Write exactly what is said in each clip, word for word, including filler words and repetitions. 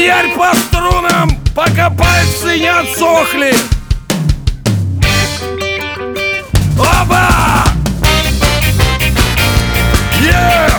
Хуярь по струнам, пока пальцы не отсохли. Оба! Yeah!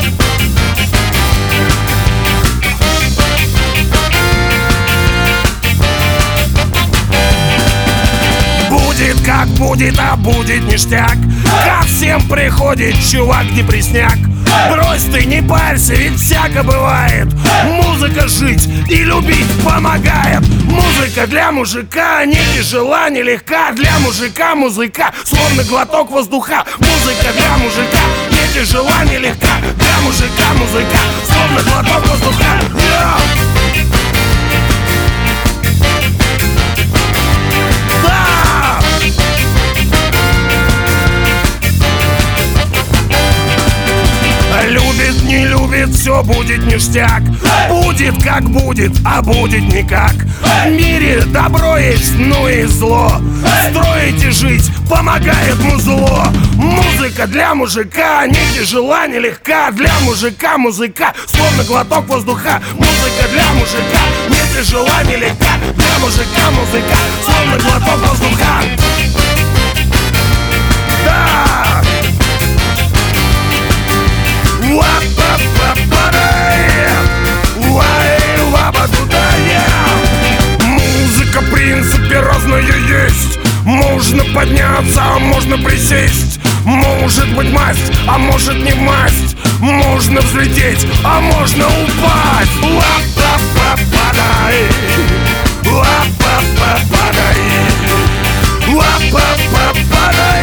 Будет как будет, а будет ништяк. Ко всем приходит чувак-депресняк. Брось ты, не парься, ведь всяко бывает. Музыка жить и любить помогает. Музыка для мужика не тяжела, не легка. Для мужика музыка, словно глоток воздуха. Музыка для мужика не тяжела, не легка. Для мужика музыка, словно глоток воздуха. Любит, не любит, все будет ништяк. Будет как будет, а будет никак. В мире добро есть, ну и зло. Строить и жить помогает музло. Музыка для мужика не тяжела, не легка. Для мужика музыка, словно глоток воздуха. Музыка для мужика не тяжела, не легка. Для мужика музыка, словно глоток воздуха. Да! Музыка, в принципе, разная есть. Можно подняться, а можно присесть. Может быть масть, а может не масть. Можно взлететь, а можно упасть. Ла-па-па-падай, ла-па-па-падай, ла-па-па-падай.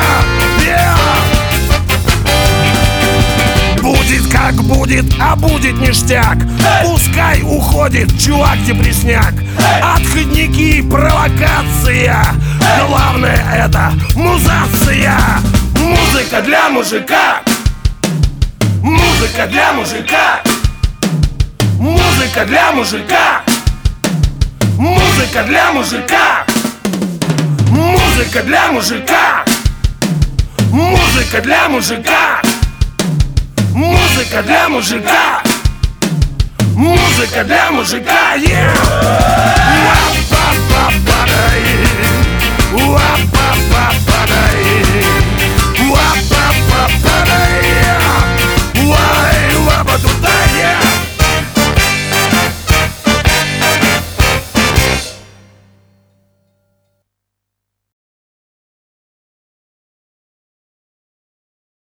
Будет как будет, а будет ништяк. Пускай уходит чувак-депресняк. Отходники, провокация. Главное это музация. Музыка для мужика. Музыка для мужика. Музыка для мужика. Музыка для мужика. Музыка для мужика. Музыка для мужика. Музыка для мужика. Музыка для мужика. Yeah! Ла-па-па-падай, ла-па-па-падай, ла-па-па-падай.